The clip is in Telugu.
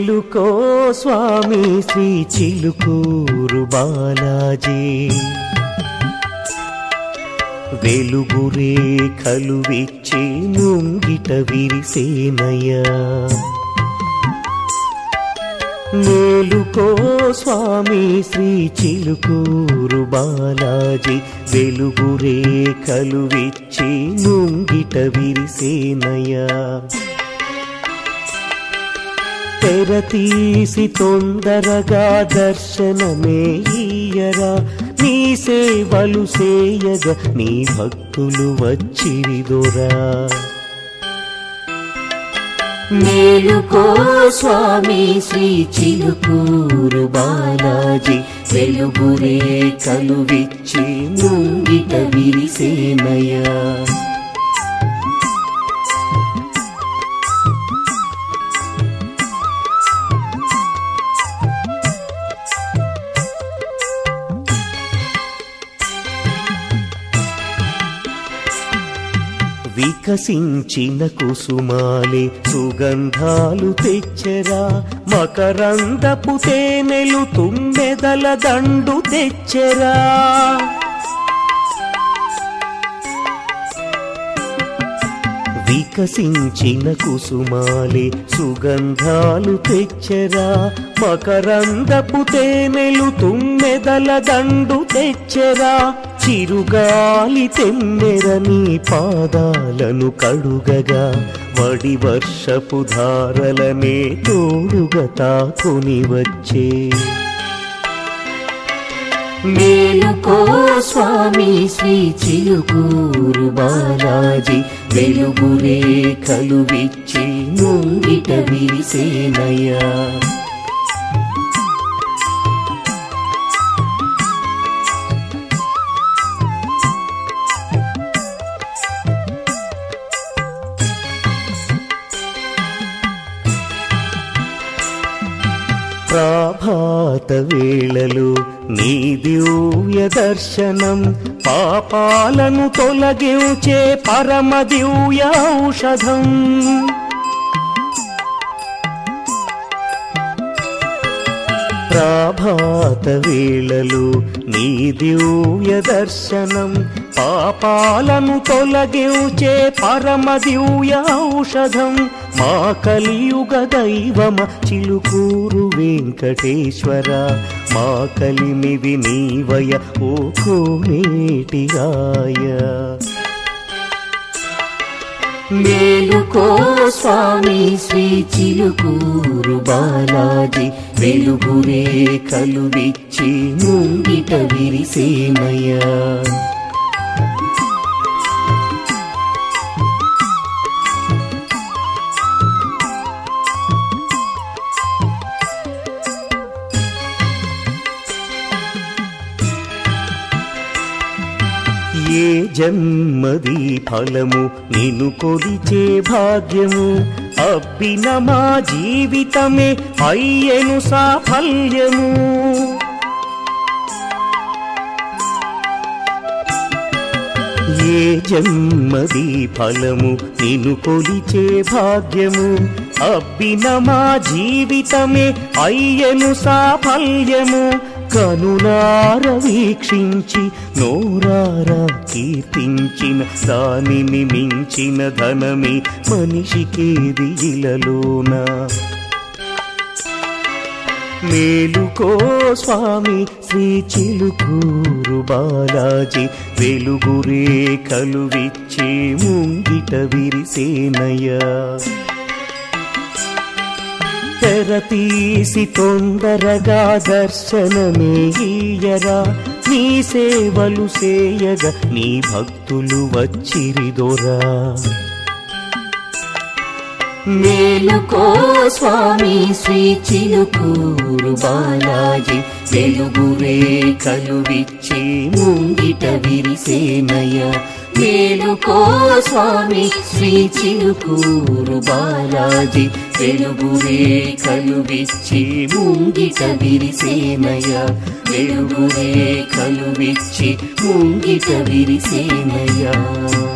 మేలుకో స్వామి శ్రీ చిలుకూరు బాలాజీ వెలుగు రేఖలు విచ్చి ముంగిట విరిసేనయ్యా మేలుకో స్వామి శ్రీ చిలుకూరు బాలాజీ వెలుగు రేఖలు విచ్చి ముంగిట విరిసేనయ్యా తెరతీసి తొందరగా దర్శనమే ఇయ్యరా నీ సేవలు సేయగా నీ భక్తులు వచ్చిరిదొరా మేలుకో స్వామి శ్రీ చిలుకూరు బాలాజీ వెలుగు రేఖలు విచ్చి ముంగిట విరిసేనయ్యా వికసించిన కుసుమాలే సుగంధాలు తెచ్చరా మకరందపు తేనెలు తుమ్మెదల దండు తెచ్చరా వికసించిన కుసుమాలే సుగంధాలు తెచ్చరా మకరందపు తేనెలు తుమ్మెదల దండు తెచ్చరా చిరుగాలి తెమ్మెర నీ పాదాలను కడుగగా వడి వర్షపు ధారలనే తోడుగా తాకుని వచ్చే మేలుకో స్వామి శ్రీ చిలుకూరు బాలాజీ వెలుగు రేఖలు విచ్చి ముంగిట విరిసేనయ్యా ప్రభాత వేళలో నీ దివ్య దర్శనం పాపాలను తొలగించే పరమ దివ్య ఔషధం ప్రభాత వేళలో నీ దివ్య దర్శనం పాపాలను తొలగించే పరమ దివ్య ఔషధం మా కలియుగ దైవమ చిలుకూరు వెంకటేశ్వర మా కలిమిది నీవయ ఓ కోనేటిగాయ మేలుకో స్వామి శ్రీ చిలుకూరు బాలాజీ వెలుగు రేఖలు విచ్చి ముంగిట విరిసేనయ్యా ఏ జన్మది ఫలము నిన్ను కొలిచే భాగ్యము అబ్బిన మా జీవితమే అయ్యెను సాఫల్యము ఏ జన్మది ఫలము నిన్ను కొలిచే భాగ్యము అబ్బిన మా జీవితమే అయ్యెను సాఫల్యము కనులార వీక్షించి నోరారా కీర్తించిన దానిని మించిన ధనమే మనిషికేది ఇలలోన మేలుకో స్వామి శ్రీ చిలుకూరు బాలాజీ వెలుగు రేఖలు విచ్చి ముంగిట విరిసేనయ్యా తెరతీసి తొందరగా దర్శనమే ఇయ్యరా నీ సేవలు సేయగా నీ భక్తులు వచ్చిరిదొరా మేలుకో స్వామి శ్రీ చిలుకూరు బాలాజీ వెలుగు రేఖలు విచ్చి ముంగిట విరిసేనయ్యా మేలుకో స్వామి శ్రీ చిలుకూరు బాలాజీ వెలుగు రేఖలు విచ్చి ముంగిట విరిసేనయ్యా వెలుగు రేఖలు విచ్చి ముంగిట విరిసేనయ్యా